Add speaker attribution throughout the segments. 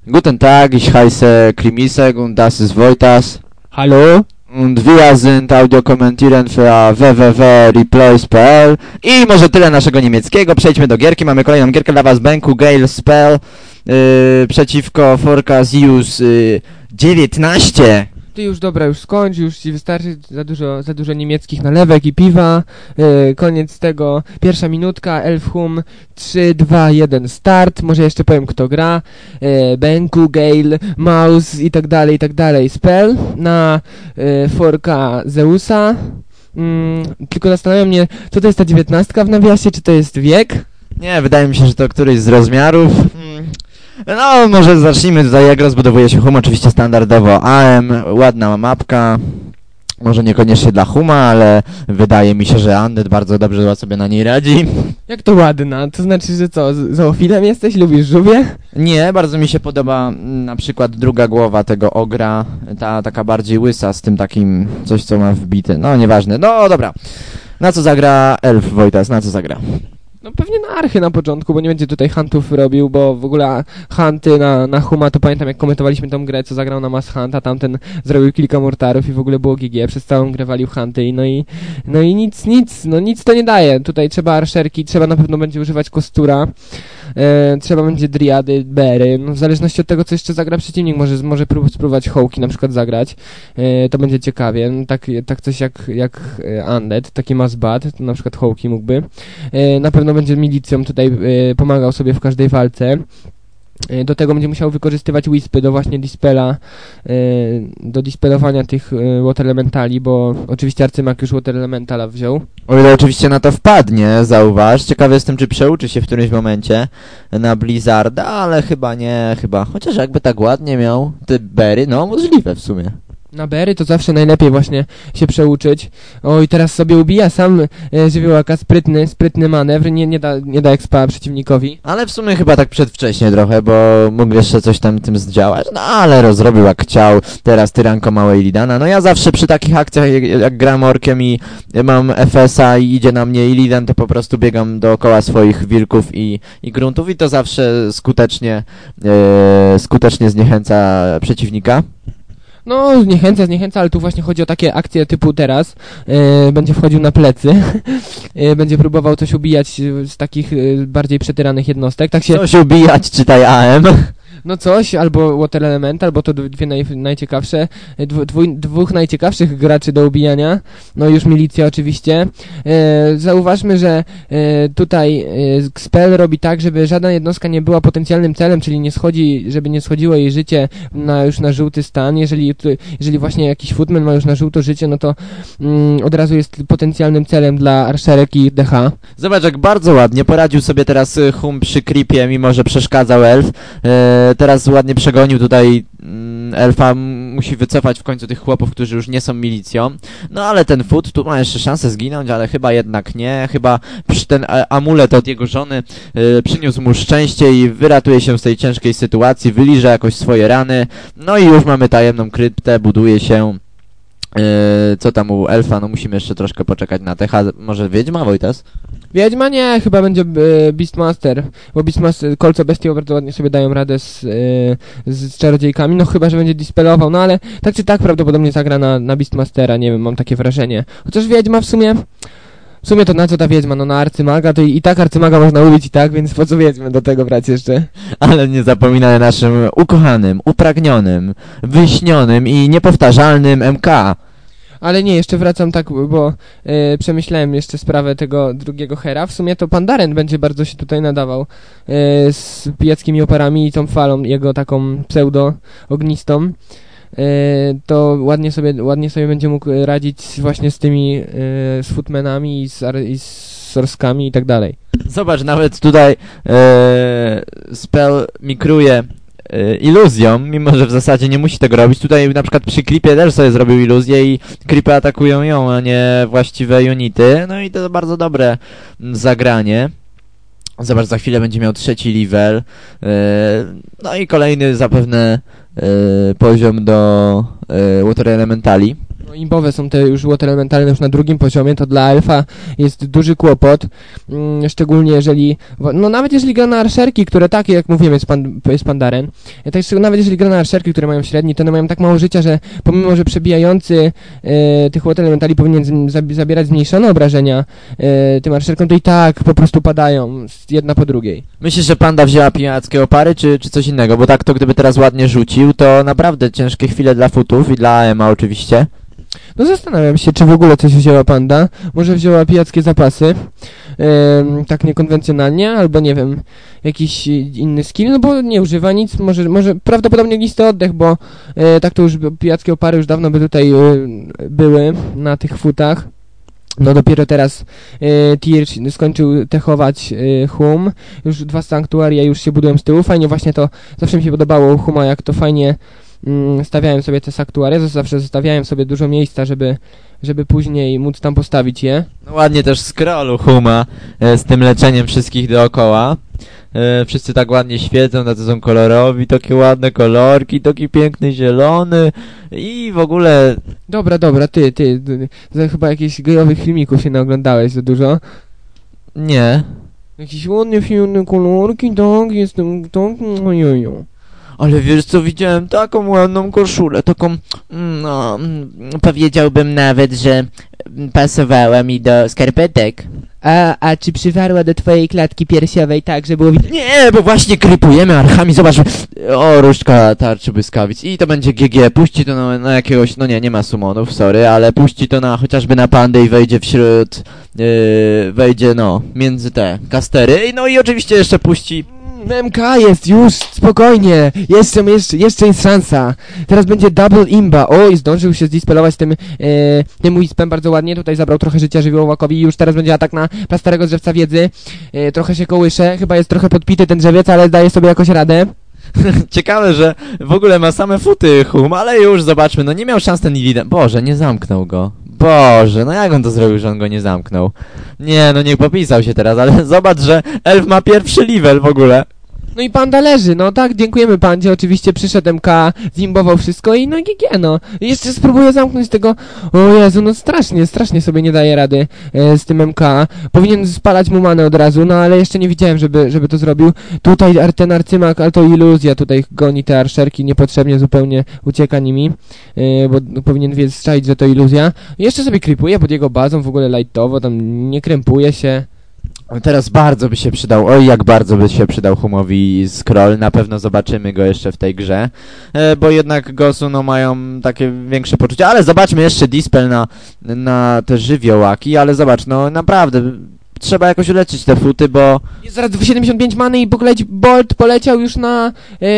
Speaker 1: Guten Tag, ich heiße Krimisek und das ist Wojtas.
Speaker 2: Hallo?
Speaker 1: Und wir sind Audiokommentieren für www.replays.pl. I może tyle naszego niemieckiego, przejdźmy do gierki. Mamy kolejną gierkę dla was, Benku Gale Spell przeciwko Forcazius 19.
Speaker 2: Ty już dobra, już skończ, już ci wystarczy za dużo niemieckich nalewek i piwa. Koniec tego, pierwsza minutka, Elfhum, 3, 2, 1, start. Może jeszcze powiem kto gra. Benku, Gale, Mouse i tak dalej, Spell na Forka Zeusa. Tylko zastanawia mnie, co to jest ta 19 w nawiasie, czy to jest wiek?
Speaker 1: Nie, wydaje mi się, że to któryś z rozmiarów. No, może zacznijmy tutaj, jak rozbudowuje się Hum, oczywiście standardowo AM, ładna mapka, może niekoniecznie dla Huma, ale wydaje mi się, że Undead bardzo dobrze sobie na niej radzi.
Speaker 2: Jak to ładna? To znaczy, że co, zoofilem jesteś? Lubisz żółwie?
Speaker 1: Nie, bardzo mi się podoba na przykład druga głowa tego ogra, ta taka bardziej łysa z tym takim, coś co ma wbite, no nieważne, no dobra. Na co zagra Elf, Wojtas, na co zagra?
Speaker 2: No pewnie na archy na początku, bo nie będzie tutaj huntów robił, bo w ogóle hunty na Huma, to pamiętam jak komentowaliśmy tą grę, co zagrał na Mass Hunt, a tamten zrobił kilka mortarów i w ogóle było GG, przez całą grę walił hunty no i nic to nie daje. Tutaj trzeba archerki, trzeba na pewno będzie używać kostura, trzeba będzie driady, bery, no w zależności od tego, co jeszcze zagra przeciwnik, może spróbować hołki na przykład zagrać, to będzie ciekawie, no, tak coś jak Undead, taki Masbat, to na przykład hołki mógłby, na pewno będzie milicją tutaj pomagał sobie w każdej walce. Do tego będzie musiał wykorzystywać Wispy do właśnie dispela, do dispelowania tych Water Elementali, bo oczywiście Arcymak już Water Elementala wziął.
Speaker 1: O ile oczywiście na to wpadnie, zauważ. Ciekawy jestem, czy przeuczy się w którymś momencie na Blizzarda, ale chyba nie, chociaż jakby tak ładnie miał te berry, no możliwe w sumie.
Speaker 2: Na bery to zawsze najlepiej właśnie się przeuczyć. Oj, teraz sobie ubija sam żywiołaka, sprytny manewr, nie da expa przeciwnikowi.
Speaker 1: Ale w sumie chyba tak przedwcześnie trochę, bo mógł jeszcze coś tam tym zdziałać, no ale rozrobił jak chciał, teraz tyranko małej Lidana. No ja zawsze przy takich akcjach, jak gram orkiem i mam FS-a i idzie na mnie Illidan, to po prostu biegam dookoła swoich wilków i gruntów i to zawsze skutecznie zniechęca przeciwnika.
Speaker 2: No, zniechęca, ale tu właśnie chodzi o takie akcje typu teraz. Będzie wchodził na plecy, będzie próbował coś ubijać z takich bardziej przetyranych jednostek. Tak się...
Speaker 1: Coś ubijać, czytaj AM.
Speaker 2: No coś, albo Water Element, albo to dwie najciekawsze, dwóch najciekawszych graczy do ubijania, no już milicja oczywiście. Zauważmy, że tutaj Spell robi tak, żeby żadna jednostka nie była potencjalnym celem, czyli żeby nie schodziło jej życie już na żółty stan. Jeżeli właśnie jakiś footman ma już na żółto życie, no to od razu jest potencjalnym celem dla archerek i DH.
Speaker 1: Zobacz, jak bardzo ładnie poradził sobie teraz Hum przy creepie, mimo że przeszkadzał Elf. Teraz ładnie przegonił tutaj Elfa, musi wycofać w końcu tych chłopów, którzy już nie są milicją. No ale ten Foot tu ma jeszcze szansę zginąć, ale chyba jednak nie. Chyba ten amulet od jego żony przyniósł mu szczęście i wyratuje się z tej ciężkiej sytuacji, wyliże jakoś swoje rany. No i już mamy tajemną kryptę, buduje się... co tam u Elfa? No musimy jeszcze troszkę poczekać na Techa. Może Wiedźma, Wojtas?
Speaker 2: Wiedźma nie, chyba będzie Beastmaster, bo Beastmaster, kolce bestii bardzo ładnie sobie dają radę z czarodziejkami, no chyba, że będzie dispelował, no ale tak czy tak prawdopodobnie zagra na Beastmastera, nie wiem, mam takie wrażenie. Chociaż Wiedźma w sumie to na co ta Wiedźma, no na Arcymaga, to i tak Arcymaga można ubić i tak, więc po co Wiedźmy do tego brać jeszcze? Ale
Speaker 1: nie zapominaj o naszym ukochanym, upragnionym, wyśnionym i niepowtarzalnym MK.
Speaker 2: Ale nie, jeszcze wracam tak, bo przemyślałem jeszcze sprawę tego drugiego Hera. W sumie to Pandaren będzie bardzo się tutaj nadawał z pijackimi oparami i tą falą jego taką pseudo-ognistą. To ładnie sobie będzie mógł radzić właśnie z tymi z footmanami i z sorskami i tak dalej.
Speaker 1: Zobacz, nawet tutaj Spell mikruje iluzją, mimo że w zasadzie nie musi tego robić. Tutaj na przykład przy creepie też sobie zrobił iluzję i creepy atakują ją, a nie właściwe unity. No i to bardzo dobre zagranie. Zobacz, za chwilę będzie miał 3. level. No i kolejny zapewne poziom do Water Elementali.
Speaker 2: No imbowe są te już water elementalne już na drugim poziomie, to dla elfa jest duży kłopot, szczególnie jeżeli, no nawet jeżeli gra na arszerki, które takie jak mówiłem jest Pandaren, nawet jeżeli gra na arszerki, które mają średni, to one mają tak mało życia, że pomimo, że przebijający tych water elementali powinien zabierać zmniejszone obrażenia tym arszerkom, to i tak po prostu padają jedna po drugiej.
Speaker 1: Myślisz, że Panda wzięła pijackie opary, czy coś innego? Bo tak to gdyby teraz ładnie rzucił, to naprawdę ciężkie chwile dla futów i dla Ema oczywiście.
Speaker 2: No zastanawiam się, czy w ogóle coś wzięła Panda. Może wzięła pijackie zapasy, tak niekonwencjonalnie, albo nie wiem, jakiś inny skill, no bo nie używa nic, może prawdopodobnie ognisty oddech, bo tak to już pijackie opary już dawno by tutaj były na tych futach. No dopiero teraz Tyr skończył techować Hum, już 2 sanktuaria już się budują z tyłu, fajnie właśnie to, zawsze mi się podobało u Huma, jak to fajnie stawiałem sobie te sanktuaria, zawsze zostawiałem sobie dużo miejsca, żeby później móc tam postawić je.
Speaker 1: No ładnie też scrollu Huma z tym leczeniem wszystkich dookoła. Wszyscy tak ładnie świecą, tacy są kolorowi, takie ładne kolorki, taki piękny zielony i w ogóle...
Speaker 2: Dobra, ty chyba jakichś gejowych filmików się naoglądałeś za dużo.
Speaker 1: Nie.
Speaker 2: Jakieś ładne fajne kolorki, tak, jestem, tak, ojojo.
Speaker 1: Ale wiesz co, widziałem taką ładną koszulę, taką, no, powiedziałbym nawet, że pasowała mi do skarpetek.
Speaker 2: A czy przywarła do twojej klatki piersiowej tak, że było widać?
Speaker 1: Nie, bo właśnie krypujemy archami, zobacz, o, różdżka tarczy błyskawic i to będzie GG, puści to na jakiegoś, no nie ma summonów, sorry, ale puści to na, chociażby na pandę i wejdzie wśród, wejdzie, no, między te kastery, no i oczywiście jeszcze puści...
Speaker 2: MK jest już, spokojnie, jeszcze jest szansa. Teraz będzie double imba. Oj, zdążył się zdispelować tym Wispem bardzo ładnie, tutaj zabrał trochę życia żywiołowakowi i już teraz będzie atak na prastarego drzewca wiedzy. Trochę się kołysze, chyba jest trochę podpity ten drzewiec, ale daje sobie jakoś radę.
Speaker 1: Ciekawe, że w ogóle ma same futy Hum, ale już zobaczmy, no nie miał szans ten Illidan. Boże, nie zamknął go. Boże, no jak on to zrobił, że on go nie zamknął? Nie, no niech popisał się teraz, ale zobacz, że elf ma pierwszy level w ogóle.
Speaker 2: No i Panda leży, no tak, dziękujemy Pandzie, oczywiście przyszedł MK, zimbował wszystko i no GG, no. Jeszcze spróbuję zamknąć tego, o Jezu, no strasznie sobie nie daje rady z tym MK. Powinien spalać mu manę od razu, no ale jeszcze nie widziałem, żeby to zrobił. Tutaj ten arcymak, ale to iluzja, tutaj goni te arszerki niepotrzebnie, zupełnie ucieka nimi, bo powinien strzelić, że to iluzja. Jeszcze sobie creepuje pod jego bazą, w ogóle lightowo, tam nie krępuje się.
Speaker 1: Teraz bardzo by się przydał, oj jak bardzo by się przydał Humowi scroll, na pewno zobaczymy go jeszcze w tej grze, bo jednak Gosu no mają takie większe poczucie, ale zobaczmy jeszcze dispel na te żywiołaki, ale zobacz, no naprawdę trzeba jakoś uleczyć te futy, bo...
Speaker 2: Jest zaraz 75 many i Bolt poleciał już na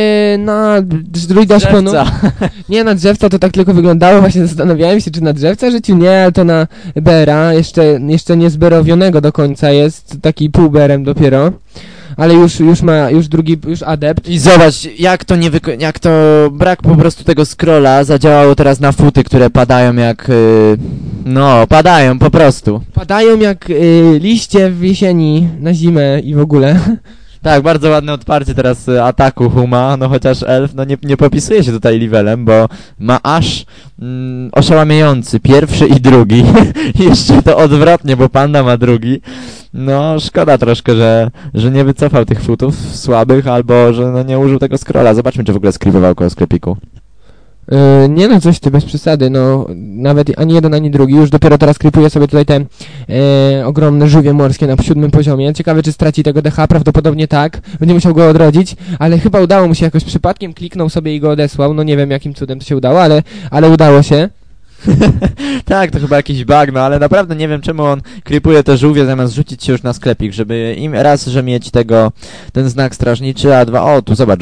Speaker 2: druida szponu. Nie, na drzewca to tak tylko wyglądało, właśnie zastanawiałem się, czy na drzewca rzucił, nie, ale to na BR-a, jeszcze nie zberowionego do końca jest, taki pół BR-em dopiero. Ale już drugi adept.
Speaker 1: I zobacz, jak to brak po prostu tego scrolla zadziałało teraz na futy, które padają jak, no, padają po prostu.
Speaker 2: Padają jak liście w jesieni na zimę i w ogóle.
Speaker 1: Tak, bardzo ładne odparcie teraz ataku Huma, no chociaż elf no nie popisuje się tutaj levelem, bo ma aż oszałamiający pierwszy i drugi. I jeszcze to odwrotnie, bo Panda ma drugi. No szkoda troszkę, że nie wycofał tych futów słabych, albo że no nie użył tego scrolla. Zobaczmy, czy w ogóle skripował koło sklepiku.
Speaker 2: Nie no, coś ty bez przesady, no nawet ani jeden, ani drugi, już dopiero teraz krypuje sobie tutaj te ogromne żółwie morskie na 7. poziomie. Ciekawe, czy straci tego DH, prawdopodobnie tak, będzie musiał go odrodzić, ale chyba udało mu się jakoś przypadkiem, kliknął sobie i go odesłał, no nie wiem jakim cudem to się udało, ale udało się.
Speaker 1: Tak, to chyba jakiś bug, no ale naprawdę nie wiem, czemu on creepuje te żółwie zamiast rzucić się już na sklepik, żeby im raz, że mieć ten znak strażniczy, a dwa, o tu zobacz,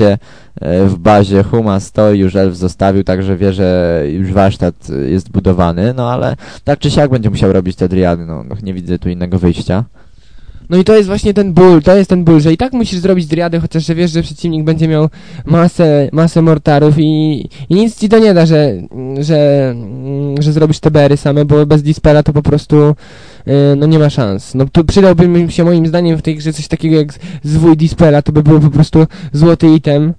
Speaker 1: w bazie Huma stoi, już elf zostawił, także wie, że już warsztat jest budowany, no ale tak czy siak będzie musiał robić te driady, no nie widzę tu innego wyjścia.
Speaker 2: No i to jest właśnie ten ból, że i tak musisz zrobić driadę, chociaż że wiesz, że przeciwnik będzie miał masę mortarów i nic ci to nie da, że zrobisz te BR-y same, bo bez dispela to po prostu no nie ma szans. No tu przydałby mi się moim zdaniem w tej grze coś takiego jak zwój dispela, to by było po prostu złoty item.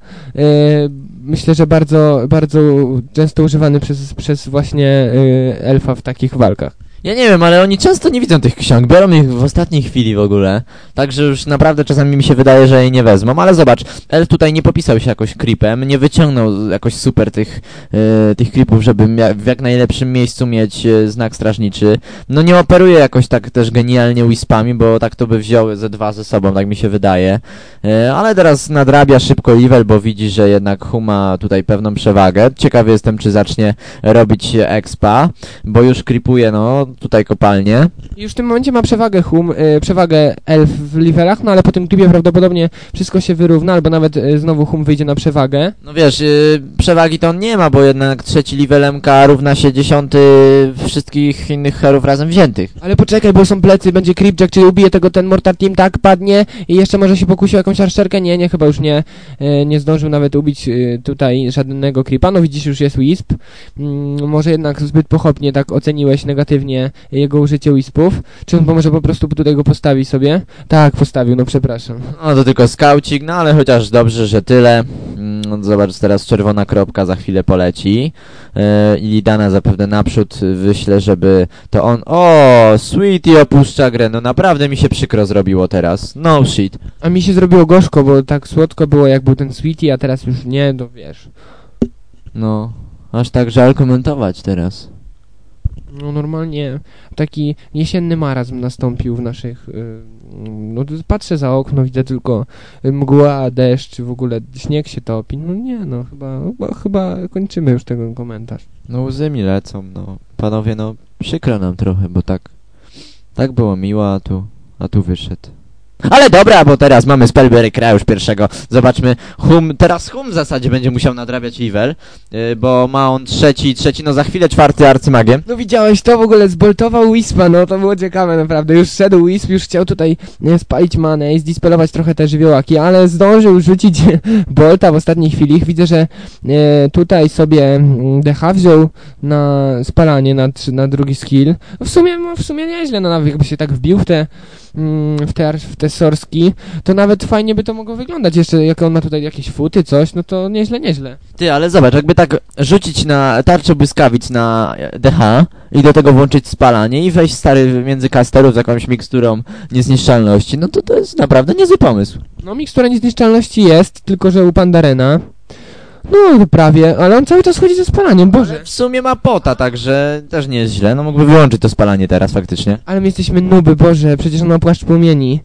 Speaker 2: Myślę, że bardzo, bardzo często używany przez właśnie elfa w takich walkach.
Speaker 1: Ja nie wiem, ale oni często nie widzą tych ksiąg, biorą ich w ostatniej chwili w ogóle, także już naprawdę czasami mi się wydaje, że jej nie wezmą, ale zobacz, elf tutaj nie popisał się jakoś creepem, nie wyciągnął jakoś super tych creepów, żeby w jak najlepszym miejscu mieć znak strażniczy, no nie operuje jakoś tak też genialnie wispami, bo tak to by wziął ze dwa ze sobą, tak mi się wydaje, ale teraz nadrabia szybko level, bo widzi, że jednak Hum ma tutaj pewną przewagę, ciekawy jestem, czy zacznie robić expa, bo już creepuje, no, tutaj kopalnie.
Speaker 2: Już w tym momencie ma przewagę przewagę elf w levelach, no ale po tym klipie prawdopodobnie wszystko się wyrówna, albo nawet znowu Hum wyjdzie na przewagę.
Speaker 1: No wiesz, przewagi to on nie ma, bo jednak trzeci level MK równa się 10 wszystkich innych herów razem wziętych.
Speaker 2: Ale poczekaj, bo są plecy, będzie creepjack, czyli ubije ten Mortar Team, tak, padnie i jeszcze może się pokusi o jakąś arszerkę? Nie, chyba już nie zdążył nawet ubić tutaj żadnego creepa, no widzisz, już jest Wisp. Może jednak zbyt pochopnie tak oceniłeś negatywnie jego użycie Wispów. Czy on może po prostu tutaj go postawi sobie? Tak, postawił, no przepraszam.
Speaker 1: No to tylko skaucik, no ale chociaż dobrze, że tyle. Zobacz, teraz czerwona kropka za chwilę poleci. Illidana zapewne naprzód wyślę, żeby to on... O, Sweetie opuszcza grę, no naprawdę mi się przykro zrobiło teraz. No shit.
Speaker 2: A mi się zrobiło gorzko, bo tak słodko było jak był ten Sweetie, a teraz już nie, no wiesz.
Speaker 1: No, aż tak żal komentować teraz.
Speaker 2: No normalnie taki jesienny marazm nastąpił w naszych... no patrzę za okno, widzę tylko mgła, deszcz, w ogóle śnieg się topi. No nie, no chyba kończymy już ten komentarz.
Speaker 1: No łzy mi lecą, no. Panowie, no przykro nam trochę, bo tak było miło, a tu wyszedł. Ale dobra, bo teraz mamy Spellbreakera już pierwszego. Zobaczmy, teraz Hum w zasadzie będzie musiał nadrabiać level, bo ma on trzeci, no za chwilę czwarty arcymagiem.
Speaker 2: No widziałeś to, w ogóle zboltował Wispa, no to było ciekawe naprawdę. Już szedł Wisp, już chciał tutaj spalić manę i zdispelować trochę te żywiołaki, ale zdążył rzucić bolta w ostatniej chwili. Widzę, że tutaj sobie DH wziął na spalanie, na drugi skill. No w sumie nieźle, no nawet jakby się tak wbił w te sorski, to nawet fajnie by to mogło wyglądać. Jeszcze jak on ma tutaj jakieś futy, coś, no to nieźle.
Speaker 1: Ty, ale zobacz, jakby tak rzucić na tarczę błyskawic na DH i do tego włączyć spalanie i wejść stary między casterów z jakąś miksturą niezniszczalności, no to jest naprawdę niezły pomysł.
Speaker 2: No mikstura niezniszczalności jest, tylko że u Pandarena. No prawie, ale on cały czas chodzi ze spalaniem, Boże.
Speaker 1: Ale w sumie ma pota, także też nie jest źle, no mógłby wyłączyć to spalanie teraz faktycznie.
Speaker 2: Ale my jesteśmy nuby, Boże, przecież on ma płaszcz płomieni.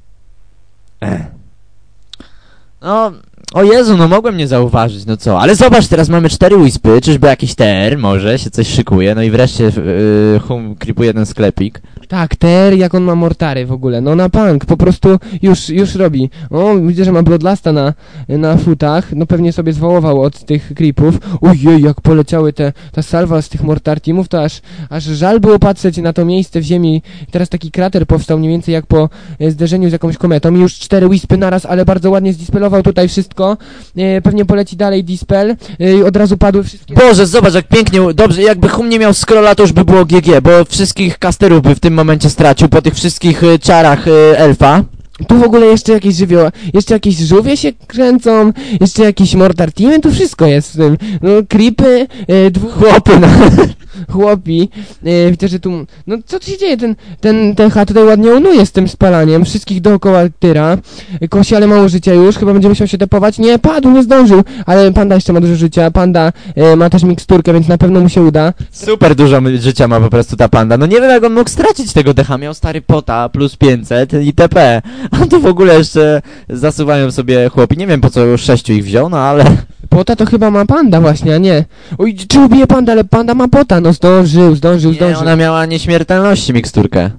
Speaker 1: No, o Jezu, no mogłem nie zauważyć, no co, ale zobacz, teraz mamy 4 wispy, czyżby jakiś TR, może się coś szykuje, no i wreszcie Hum creepuje ten sklepik.
Speaker 2: Tak, TR jak on ma mortary w ogóle, no na punk, po prostu już robi. O, widzę, że ma Bloodlusta na futach, no pewnie sobie zwołował od tych creepów. Ojej, jak poleciały ta salwa z tych mortar teamów, to aż żal było patrzeć na to miejsce w ziemi. Teraz taki krater powstał mniej więcej jak po zderzeniu z jakąś kometą. I już 4 wispy naraz, ale bardzo ładnie zdispelował tutaj wszystko. Pewnie poleci dalej dispel, od razu padły wszystkie...
Speaker 1: Boże, zobacz jak pięknie, dobrze, jakby Hum nie miał scrolla, to już by było GG, bo wszystkich casterów by w tym momencie stracił po tych wszystkich czarach elfa.
Speaker 2: Tu w ogóle jeszcze jakieś żywioła, jeszcze jakieś żółwie się kręcą, jeszcze jakieś mortar teamy, tu wszystko jest w tym. No creepy,
Speaker 1: chłopy, no.
Speaker 2: Chłopi, widzę, że tu, no co tu się dzieje, ten H tutaj ładnie unuje z tym spalaniem, wszystkich dookoła tyra, Kosi, ale mało życia już, chyba będzie musiał się depować, nie, padł, nie zdążył, ale Panda jeszcze ma dużo życia, Panda ma też miksturkę, więc na pewno mu się uda.
Speaker 1: Super dużo życia ma po prostu ta Panda, no nie wiem jak on mógł stracić tego DH, miał stary pota plus 500 itp, a tu w ogóle jeszcze zasuwają sobie chłopi, nie wiem po co już 6 ich wziął, no ale...
Speaker 2: Pota to chyba ma Panda właśnie, a nie. Oj, czy ubije Panda, ale Panda ma pota, no zdążył.
Speaker 1: Nie, ona miała nieśmiertelności miksturkę.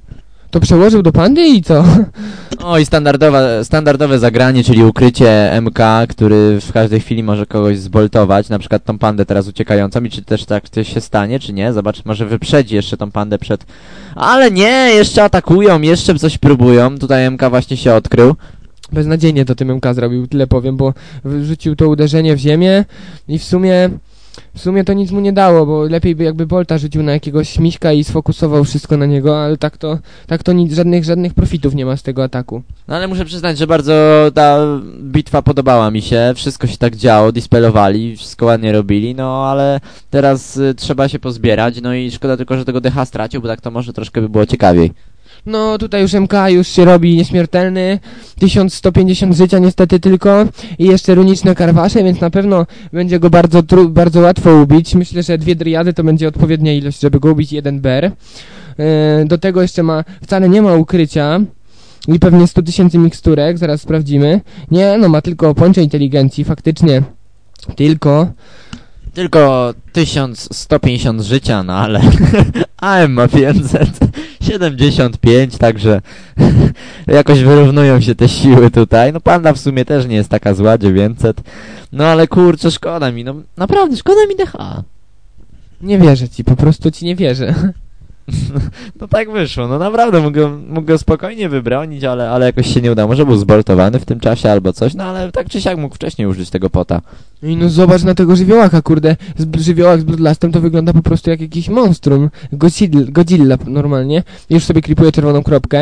Speaker 2: To przełożył do pandy i co?
Speaker 1: O i standardowe zagranie, czyli ukrycie MK, który w każdej chwili może kogoś zboltować, na przykład tą pandę teraz uciekającą i czy też tak się stanie, czy nie? Zobacz, może wyprzedzi jeszcze tą pandę przed... Ale nie, jeszcze atakują, jeszcze coś próbują, tutaj MK właśnie się odkrył.
Speaker 2: Beznadziejnie to tym MK zrobił, tyle powiem, bo wrzucił to uderzenie w ziemię i w sumie to nic mu nie dało, bo lepiej by jakby Bolta rzucił na jakiegoś śmiśka i sfokusował wszystko na niego, ale tak to nic, żadnych profitów nie ma z tego ataku.
Speaker 1: No ale muszę przyznać, że bardzo ta bitwa podobała mi się, wszystko się tak działo, dispelowali, wszystko ładnie robili, no ale teraz trzeba się pozbierać, no i szkoda tylko, że tego DH stracił, bo tak to może troszkę by było ciekawiej.
Speaker 2: No tutaj już MK już się robi nieśmiertelny, 1150 życia niestety tylko i jeszcze runiczne karwasze, więc na pewno będzie go bardzo łatwo ubić. Myślę, że 2 driady to będzie odpowiednia ilość, żeby go ubić, 1 ber. Do tego jeszcze wcale nie ma ukrycia i pewnie 100 000 miksturek, zaraz sprawdzimy. Nie, no ma tylko pończe inteligencji, faktycznie
Speaker 1: Tylko 1150 życia, no ale AM ma 575, także jakoś wyrównują się te siły tutaj. No panda w sumie też nie jest taka zła, 900. No ale kurczę, szkoda mi, no naprawdę szkoda mi DH.
Speaker 2: Nie wierzę ci, po prostu ci nie wierzę.
Speaker 1: No tak wyszło, no naprawdę mógł go spokojnie wybronić, ale jakoś się nie udało. Może był zboltowany w tym czasie albo coś, no ale tak czy siak mógł wcześniej użyć tego pota.
Speaker 2: I no zobacz na tego żywiołaka, kurde. Żywiołak z Bloodlustem to wygląda po prostu jak jakiś monstrum. Godzilla normalnie. Już sobie klipuje czerwoną kropkę.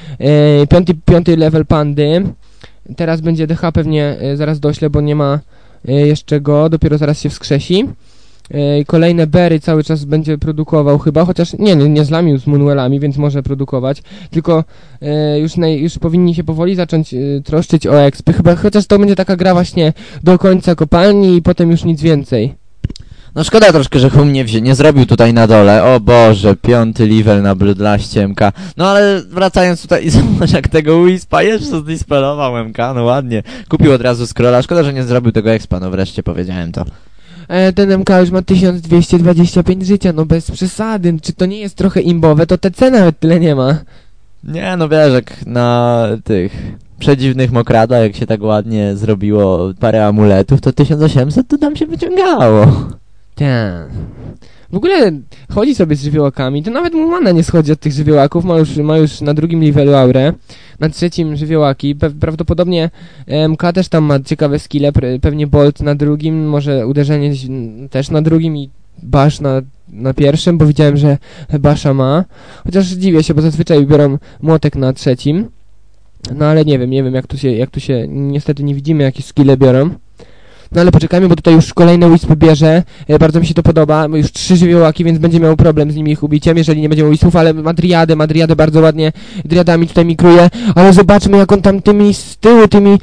Speaker 2: Piąty level pandy. Teraz będzie DH pewnie zaraz doślę, bo nie ma jeszcze go. Dopiero zaraz się wskrzesi. Kolejne bery cały czas będzie produkował chyba, chociaż nie zlamił z Moonwellami, więc może produkować, tylko już powinni się powoli zacząć troszczyć o expy, chyba, chociaż to będzie taka gra właśnie do końca kopalni i potem już nic więcej.
Speaker 1: No szkoda troszkę, że Hum nie zrobił tutaj na dole. O Boże, 5. level na Bloodluście MK. No ale wracając tutaj, zobacz jak tego Wispa jeszcze zdispelował MK, no ładnie. Kupił od razu scrolla, szkoda, że nie zrobił tego expa, no wreszcie powiedziałem to.
Speaker 2: Ten MK już ma 1225 życia, no bez przesady. Czy to nie jest trochę imbowe? To TC nawet tyle nie ma.
Speaker 1: Nie, no wiesz, jak na tych przedziwnych mokradach, jak się tak ładnie zrobiło parę amuletów, to 1800 to tam się wyciągało.
Speaker 2: Tak. W ogóle chodzi sobie z żywiołakami, to nawet mu mana nie schodzi od tych żywiołaków, ma już na 2. levelu aurę, na 3. żywiołaki, prawdopodobnie MK też tam ma ciekawe skille, pewnie Bolt na 2, może uderzenie też na 2 i Bash na 1, bo widziałem, że Basha ma, chociaż dziwię się, bo zazwyczaj biorą młotek na 3, no ale nie wiem jak tu się, niestety nie widzimy jakie skille biorą. No ale poczekajmy, bo tutaj już kolejne Wispy bierze, bardzo mi się to podoba, już 3 żywiołaki, więc będzie miał problem z nimi ich ubiciem, jeżeli nie będzie miał Wispów, ale ma driadę bardzo ładnie, driadami tutaj mikruje, ale zobaczmy jak on tam z tyłu tymi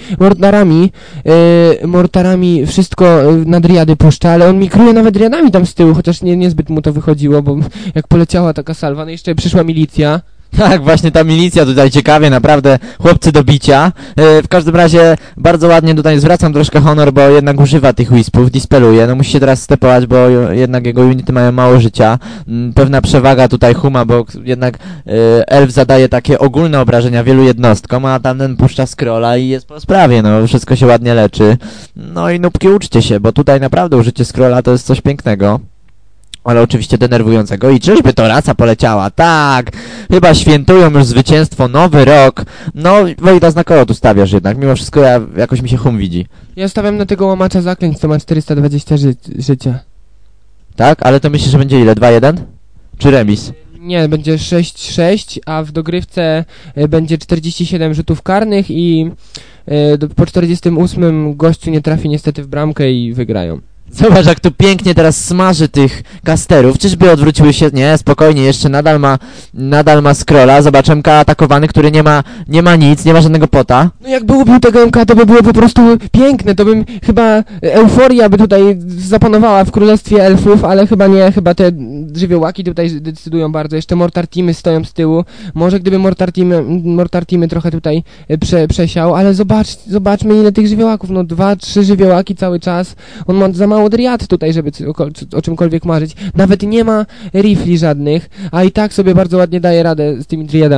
Speaker 2: mortarami wszystko na driady puszcza, ale on mikruje nawet driadami tam z tyłu, chociaż niezbyt mu to wychodziło, bo jak poleciała taka salwa, no jeszcze przyszła milicja.
Speaker 1: Tak, właśnie ta milicja tutaj ciekawie, naprawdę chłopcy do bicia. W każdym razie bardzo ładnie tutaj zwracam troszkę honor, bo jednak używa tych wispów, dispeluje. No musi się teraz stepować, bo jednak jego unity mają mało życia. Pewna przewaga tutaj Huma, bo jednak elf zadaje takie ogólne obrażenia wielu jednostkom, a tamten puszcza scrolla i jest po sprawie, no wszystko się ładnie leczy. No i nubki uczcie się, bo tutaj naprawdę użycie scrolla to jest coś pięknego. Ale oczywiście denerwującego. I czyżby to raca poleciała? Tak! Chyba świętują już zwycięstwo, nowy rok. No, Wojdas, na kogo tu stawiasz jednak? Mimo wszystko jakoś mi się Hum widzi.
Speaker 2: Ja stawiam na tego łamacza zaklęć, co ma 420 życia.
Speaker 1: Tak? Ale to myślisz, że będzie ile? 2-1? Czy remis?
Speaker 2: Nie, będzie 6-6, a w dogrywce będzie 47 rzutów karnych i po 48 gościu nie trafi niestety w bramkę i wygrają.
Speaker 1: Zobacz, jak tu pięknie teraz smaży tych casterów. Czyżby odwróciły się? Nie, spokojnie, jeszcze nadal ma scrolla. Zobacz, MK atakowany, który nie ma nic, nie ma żadnego pota.
Speaker 2: No jakby ubił tego MK, to by było po prostu piękne, to bym chyba euforia by tutaj zapanowała w królestwie elfów, ale chyba nie, chyba te żywiołaki tutaj decydują bardzo. Jeszcze Mortar Teamy stoją z tyłu. Może gdyby Mortar Teamy trochę tutaj przesiał, ale zobaczmy ile tych żywiołaków, no 2-3 żywiołaki cały czas. On ma za mało driad tutaj, żeby o czymkolwiek marzyć. Nawet nie ma rifli żadnych, a i tak sobie bardzo ładnie daje radę z tymi driadami.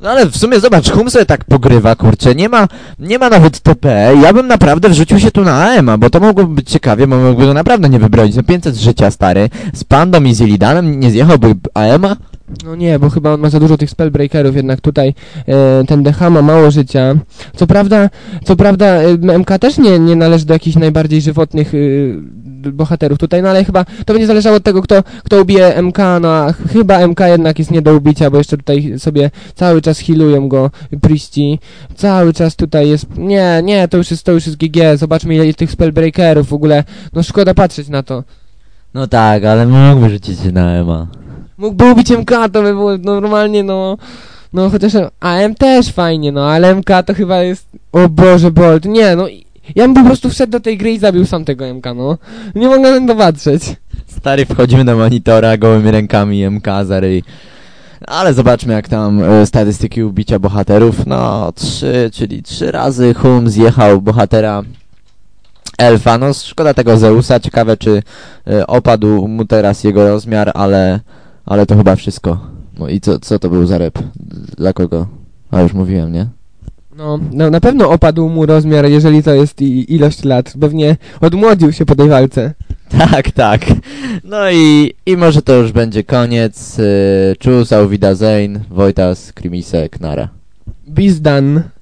Speaker 1: No ale w sumie zobacz, Hum sobie tak pogrywa, kurczę, nie ma nawet TP, ja bym naprawdę wrzucił się tu na AM-a, bo to mogłoby być ciekawie, bo mógłby to naprawdę nie wybronić, no 500 życia, stary, z Pandą i z Illidanem nie zjechałby AM-a?
Speaker 2: No nie, bo chyba on ma za dużo tych spellbreakerów, jednak tutaj ten DH ma mało życia. Co prawda MK też nie należy do jakichś najbardziej żywotnych bohaterów tutaj, no ale chyba to będzie zależało od tego, kto ubije MK, no a chyba MK jednak jest nie do ubicia, bo jeszcze tutaj sobie cały czas healują go Priesti, cały czas tutaj jest, nie, to już jest GG, zobaczmy ile jest tych spellbreakerów w ogóle, no szkoda patrzeć na to.
Speaker 1: No tak, ale mógłby rzucić się na AM-a.
Speaker 2: Mógłby ubić MK, to by było normalnie, no chociaż AM też fajnie, no ale MK to chyba jest, o Boże, Bolt, nie, no ja bym po prostu wszedł do tej gry i zabił sam tego MK, no. Nie mogę na to patrzeć.
Speaker 1: Stary, wchodzimy na monitora gołymi rękami MK za ryj. Ale zobaczmy jak tam statystyki ubicia bohaterów. No, 3, czyli 3 razy Hum zjechał bohatera Elfa. No, szkoda tego Zeusa. Ciekawe, czy opadł mu teraz jego rozmiar, ale to chyba wszystko. No i co to był za rep? Dla kogo? A już mówiłem, nie?
Speaker 2: No, na pewno opadł mu rozmiar, jeżeli to jest ilość lat. Pewnie odmłodził się po tej walce.
Speaker 1: Tak. No i może to już będzie koniec. Tschüss, auf Wiedersehen, Wojtas, Krimisek, Nara.
Speaker 2: Bis dann.